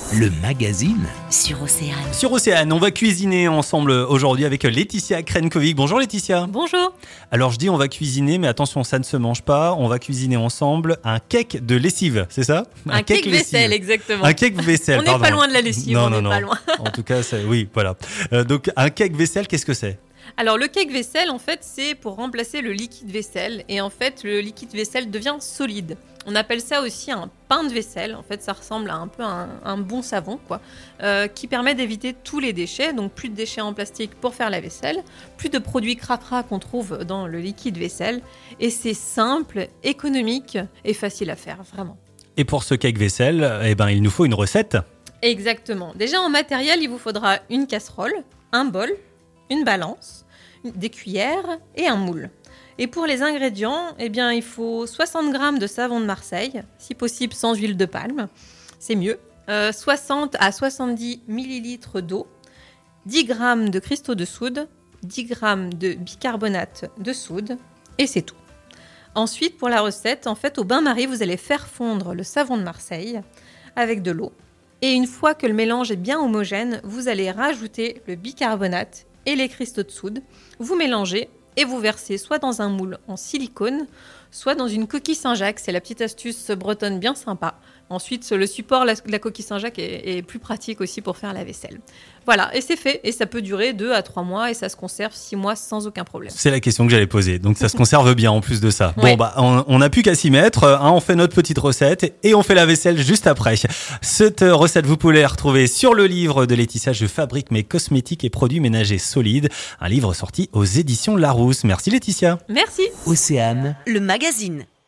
le magazine sur Océane. Sur Océane, on va cuisiner ensemble aujourd'hui avec Laetitia Krenkovic. Bonjour Laetitia. Bonjour. Alors je dis on va cuisiner, mais attention, ça ne se mange pas. On va cuisiner ensemble un cake de lessive, c'est ça ? Un cake vaisselle, exactement. Un cake vaisselle, On n'est pas loin de la lessive, non, on n'est non. pas loin. En tout cas, oui, voilà. Donc un cake vaisselle, qu'est-ce que c'est ? Alors le cake vaisselle, en fait, c'est pour remplacer le liquide vaisselle. Et en fait, le liquide vaisselle devient solide. On appelle ça aussi un pain de vaisselle. En fait, ça ressemble à un peu un bon savon, quoi, qui permet d'éviter tous les déchets. Donc plus de déchets en plastique pour faire la vaisselle, plus de produits cracra qu'on trouve dans le liquide vaisselle. Et c'est simple, économique et facile à faire, vraiment. Et pour ce cake vaisselle, il nous faut une recette. Exactement. Déjà en matériel, il vous faudra une casserole, un bol, une balance, des cuillères et un moule. Et pour les ingrédients, il faut 60 g de savon de Marseille, si possible sans huile de palme, c'est mieux, 60 à 70 ml d'eau, 10 g de cristaux de soude, 10 g de bicarbonate de soude, et c'est tout. Ensuite, pour la recette, au bain-marie, vous allez faire fondre le savon de Marseille avec de l'eau. Et une fois que le mélange est bien homogène, vous allez rajouter le bicarbonate et les cristaux de soude. Vous mélangez et vous versez soit dans un moule en silicone, soit dans une coquille Saint-Jacques. C'est la petite astuce bretonne bien sympa. Ensuite, le support, la coquille Saint-Jacques est plus pratique aussi pour faire la vaisselle. Voilà, et c'est fait. Et ça peut durer 2 à 3 mois et ça se conserve 6 mois sans aucun problème. C'est la question que j'allais poser. Donc ça se conserve bien en plus de ça. Ouais. Bon, on n'a plus qu'à s'y mettre. On fait notre petite recette et on fait la vaisselle juste après. Cette recette, vous pouvez la retrouver sur le livre de Laetitia. Je fabrique mes cosmétiques et produits ménagers solides. Un livre sorti aux éditions Larousse. Merci Laetitia. Merci. Océane, Le magazine.